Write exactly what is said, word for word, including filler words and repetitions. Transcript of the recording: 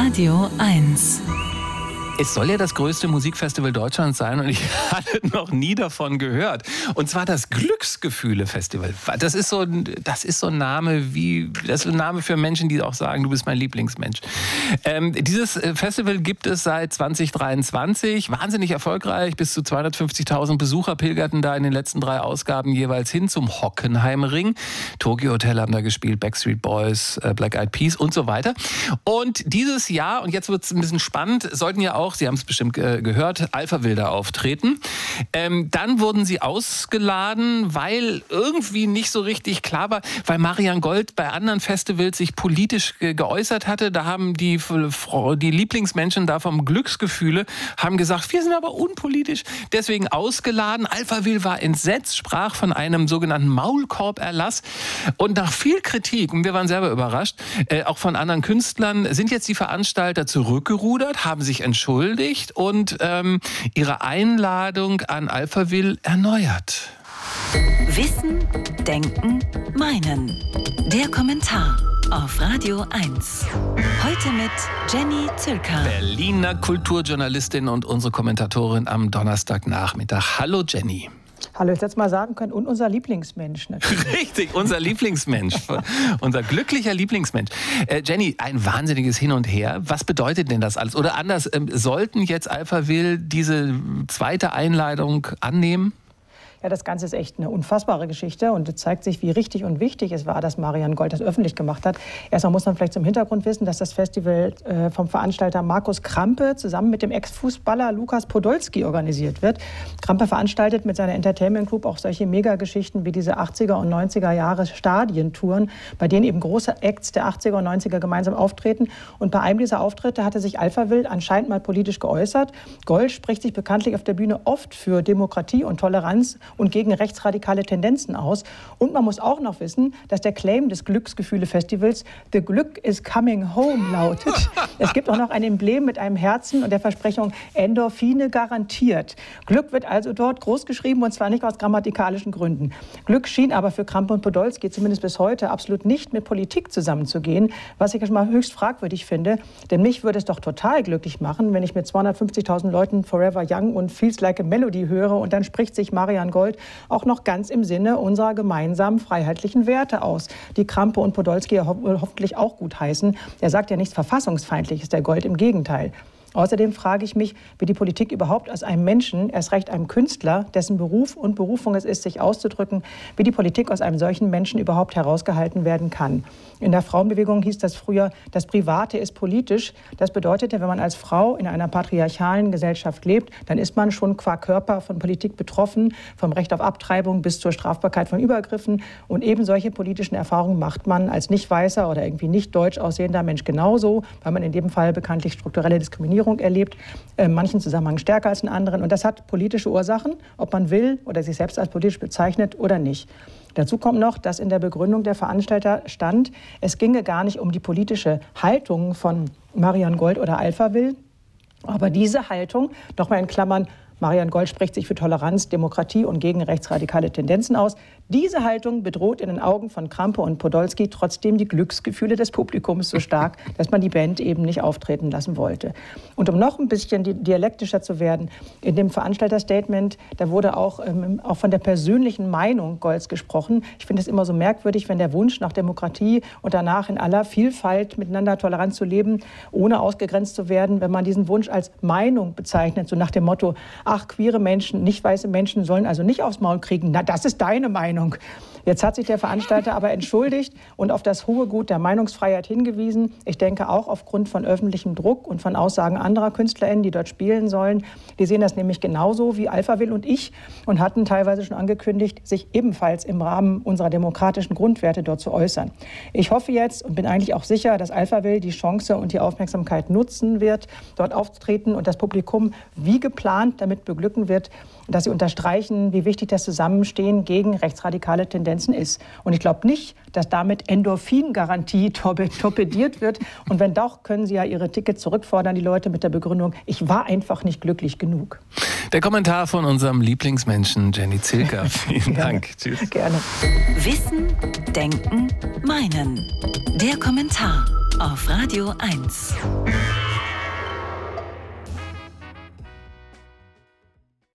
Radio eins. Es soll ja das größte Musikfestival Deutschlands sein und ich hatte noch nie davon gehört. Und zwar das Glücksgefühle-Festival. Das ist so ein, das ist so ein Name wie, das ist ein Name für Menschen, die auch sagen, du bist mein Lieblingsmensch. Ähm, dieses Festival gibt es seit zwanzig dreiundzwanzig, wahnsinnig erfolgreich. Bis zu zweihundertfünfzigtausend Besucher pilgerten da in den letzten drei Ausgaben jeweils hin zum Hockenheimring. Tokyo Hotel haben da gespielt, Backstreet Boys, Black Eyed Peas und so weiter. Und dieses Jahr, und jetzt wird es ein bisschen spannend, sollten ja auch, Sie haben es bestimmt äh, gehört, Alphaville da auftreten. Ähm, dann wurden sie ausgeladen, weil irgendwie nicht so richtig klar war, weil Marian Gold bei anderen Festivals sich politisch ge- geäußert hatte. Da haben die, die Lieblingsmenschen da vom Glücksgefühle haben gesagt, wir sind aber unpolitisch, deswegen ausgeladen. Alphaville war entsetzt, sprach von einem sogenannten Maulkorb-Erlass. Und nach viel Kritik, und wir waren selber überrascht, äh, auch von anderen Künstlern, sind jetzt die Veranstalter zurückgerudert, haben sich entschuldigt und ähm, ihre Einladung an Alphaville erneuert. Wissen, Denken, Meinen. Der Kommentar auf Radio eins. Heute mit Jenny Zülker. Berliner Kulturjournalistin und unsere Kommentatorin am Donnerstagnachmittag. Hallo Jenny. Hallo, ich hätte mal sagen können, und unser Lieblingsmensch natürlich. Richtig, unser Lieblingsmensch, unser glücklicher Lieblingsmensch. Äh, Jenny, ein wahnsinniges Hin und Her. Was bedeutet denn das alles? Oder anders, ähm, sollten jetzt Alphaville diese zweite Einladung annehmen? Ja, das Ganze ist echt eine unfassbare Geschichte und es zeigt sich, wie richtig und wichtig es war, dass Marian Gold das öffentlich gemacht hat. Erstmal muss man vielleicht zum Hintergrund wissen, dass das Festival äh, vom Veranstalter Markus Krampe zusammen mit dem Ex-Fußballer Lukas Podolski organisiert wird. Krampe veranstaltet mit seiner Entertainment Group auch solche Megageschichten wie diese achtziger und neunziger Jahre Stadientouren, bei denen eben große Acts der achtziger und neunziger gemeinsam auftreten. Und bei einem dieser Auftritte hatte sich Alphaville anscheinend mal politisch geäußert. Gold spricht sich bekanntlich auf der Bühne oft für Demokratie und Toleranz und gegen rechtsradikale Tendenzen aus. Und man muss auch noch wissen, dass der Claim des Glücksgefühle-Festivals The Glück is coming home lautet. Es gibt auch noch ein Emblem mit einem Herzen und der Versprechung Endorphine garantiert. Glück wird also dort groß geschrieben und zwar nicht aus grammatikalischen Gründen. Glück schien aber für Krampe und Podolski zumindest bis heute absolut nicht mit Politik zusammenzugehen, was ich schon mal höchst fragwürdig finde. Denn mich würde es doch total glücklich machen, wenn ich mit zweihundertfünfzigtausend Leuten Forever Young und Feels Like a Melody höre und dann spricht sich Marian Gold auch noch ganz im Sinne unserer gemeinsamen freiheitlichen Werte aus, die Krampe und Podolski ja ho- hoffentlich auch gut heißen. Er sagt ja nichts Verfassungsfeindliches, der Gold, im Gegenteil. Außerdem frage ich mich, wie die Politik überhaupt aus einem Menschen, erst recht einem Künstler, dessen Beruf und Berufung es ist, sich auszudrücken, wie die Politik aus einem solchen Menschen überhaupt herausgehalten werden kann. In der Frauenbewegung hieß das früher, das Private ist politisch. Das bedeutete, wenn man als Frau in einer patriarchalen Gesellschaft lebt, dann ist man schon qua Körper von Politik betroffen, vom Recht auf Abtreibung bis zur Strafbarkeit von Übergriffen. Und eben solche politischen Erfahrungen macht man als nicht weißer oder irgendwie nicht deutsch aussehender Mensch genauso, weil man in dem Fall bekanntlich strukturelle Diskriminierung erlebt, in manchen Zusammenhängen stärker als in anderen. Und das hat politische Ursachen, ob man will oder sich selbst als politisch bezeichnet oder nicht. Dazu kommt noch, dass in der Begründung der Veranstalter stand, es ginge gar nicht um die politische Haltung von Marian Gold oder Alphaville, aber diese Haltung, nochmal in Klammern, Marian Gold spricht sich für Toleranz, Demokratie und gegen rechtsradikale Tendenzen aus. Diese Haltung bedroht in den Augen von Krampe und Podolski trotzdem die Glücksgefühle des Publikums so stark, dass man die Band eben nicht auftreten lassen wollte. Und um noch ein bisschen dialektischer zu werden, in dem Veranstalterstatement, da wurde auch, ähm, auch von der persönlichen Meinung Golds gesprochen. Ich finde es immer so merkwürdig, wenn der Wunsch nach Demokratie und danach in aller Vielfalt miteinander tolerant zu leben, ohne ausgegrenzt zu werden, wenn man diesen Wunsch als Meinung bezeichnet, so nach dem Motto, ach, queere Menschen, nicht weiße Menschen sollen also nicht aufs Maul kriegen. Na, das ist deine Meinung. Jetzt hat sich der Veranstalter aber entschuldigt und auf das hohe Gut der Meinungsfreiheit hingewiesen. Ich denke auch aufgrund von öffentlichem Druck und von Aussagen anderer KünstlerInnen, die dort spielen sollen. Die sehen das nämlich genauso wie Alphaville und ich und hatten teilweise schon angekündigt, sich ebenfalls im Rahmen unserer demokratischen Grundwerte dort zu äußern. Ich hoffe jetzt und bin eigentlich auch sicher, dass Alphaville die Chance und die Aufmerksamkeit nutzen wird, dort aufzutreten und das Publikum wie geplant damit beglücken wird, dass sie unterstreichen, wie wichtig das Zusammenstehen gegen rechtsradikale Tendenzen ist. Und ich glaube nicht, dass damit Endorphin-Garantie torpediert wird. Und wenn doch, können sie ja ihre Tickets zurückfordern, die Leute, mit der Begründung, ich war einfach nicht glücklich genug. Der Kommentar von unserem Lieblingsmenschen Jenny Zülker. Vielen Dank. Tschüss. Gerne. Wissen, Denken, Meinen. Der Kommentar auf Radio eins.